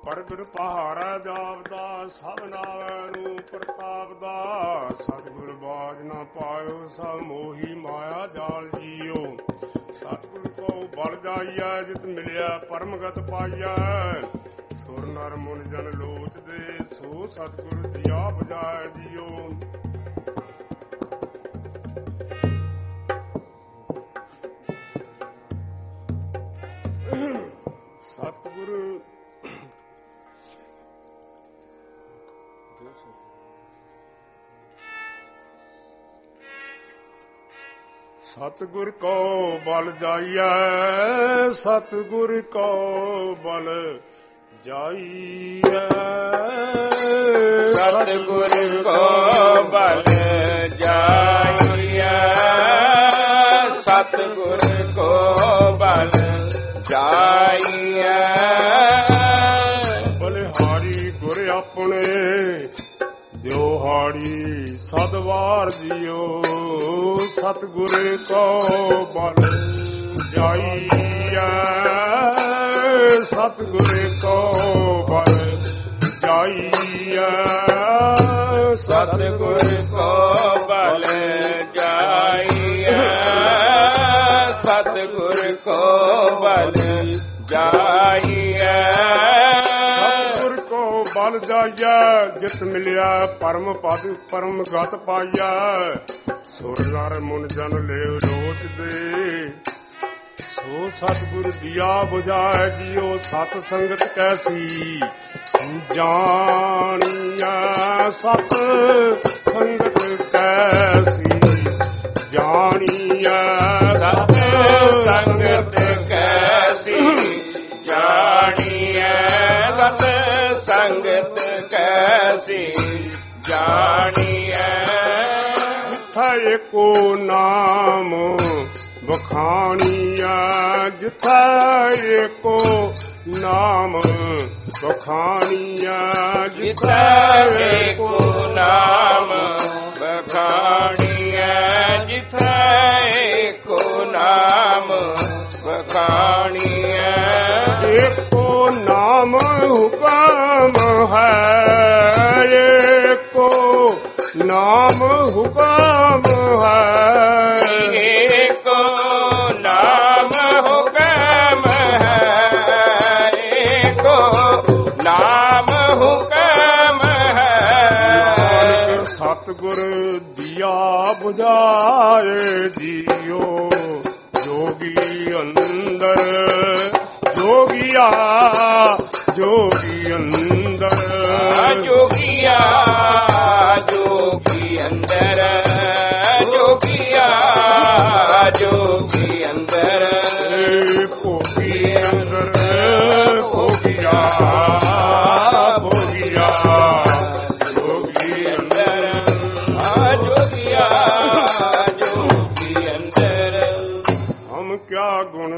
ਪ੍ਰਗਟ ਪਹਾੜਾ ਜਾਪਦਾ, ਸਭ ਨਾਵੇਂ ਨੂੰ ਪ੍ਰਤਾਪ ਦਾ। ਸਤਿਗੁਰ ਬਾਜ ਨਾ ਪਾਇਓ, ਸਭ ਮੋਹੀ ਮਾਇਆ ਜਾਲ ਜੀਓ। ਸਤਿਗੁਰ ਕੋ ਬਲ ਜਾਈਐ, ਜਿਤ ਮਿਲਿਆ ਪਰਮਗਤ ਪਾਈਐ। ਸੁਰ ਨਰ ਮੁਨ ਜਨ ਲੋਚਦੇ, ਸੋ ਸਤਿਗੁਰ ਦਿਆ ਬਜਾਏ ਜੀਓ। ਸਤਿਗੁਰ ਸਤਿਗੁਰ ਕੋ ਬਲ ਜਾਈਐ, ਸਤਿਗੁਰ ਕੋ ਬਲ ਜਾਈਐ। ਸਤਿਗੁਰ ਕੋ ਬਲ ਜਾਈਐ, ਸਤਿਗੁਰ ਕੋ ਬਲ ਜਾਈਐ। ਬਲਿਹਾਰੀ ਗੁਰ ਆਪਣੇ, ਦਿਉਹਾੜੀ ਸਦਵਾਰ ਜੀਓ। ਸਤਿਗੁਰ ਕੋ ਬਲ ਜਾਈਐ, ਸਤਿਗੁਰ ਕੋ ਬਲ ਜਾਈਐ। ਸਤਿਗੁਰ ਕੋ ਬਲ ਜਾਈਐ, ਸਤਿਗੁਰ ਕੋ ਬਲ ਜਾਈਐ। ਸਤਿਗੁਰ ਕੋ ਬਲ ਜਾਈਐ, ਜਿਤ ਮਿਲਿਆ ਪਰਮ ਪਦ ਪਰਮ ਗਤ ਪਾਈਐ। ਸੁਰ ਨਰ ਮੁਨ ਜਨ ਲੇਵ ਲੋਚਦੇ, ਸੋ ਸਤਿਗੁਰ ਦਿਆ ਬੁਝਾਏ ਜੀਓ। ਸਤ ਸੰਗਤ ਕੈਸੀ ਜਾਣੀਐ, ਸਤ ਸੰਗਤ ਕੈਸੀ ਜਾਣੀਐ। ਸਤ ਸੰਗਤ ਕੈਸੀ ਜਾਣੀਐ, ਸਤ ਸੰਗਤ ਕੈਸੀ ਜਾਣੀਐ। ਜਿੱਥੈ ਏਕੋ ਨਾਮ ਵਖਾਣੀਐ, ਜਿੱਥੈ ਏਕੋ ਨਾਮ ਵਖਾਣੀਐ। ਜਿੱਥੈ ਏਕੋ ਨਾਮ ਵਖਾਣੀਐ, ਜਿੱਥੈ ਏਕੋ ਨਾਮ ਵਖਾਣੀਐ। ਏਕੋ ਨਾਮ ਹੁਕਮ ਹੈ, ਏਕੋ ਨਾਮ ਹੁਕਮ ਹੈ। ਏਕੋ ਨਾਮ ਹੁਕਮ ਹੈ, ਏਕੋ ਨਾਮ ਹੁਕਮ ਹੈ। ਸਤਿਗੁਰ ਦਿਆ ਬੁਝਾਏ ਜੀਓ। ਜੋਗੀ ਅੰਦਰ ਜੋਗੀਆ, ਜੋਗੀ ਅੰਦਰ ਜੋਗੀਆ, ਜੋਗੀ ਅੰਦਰ ਜੋਗੀਆ, ਜੋ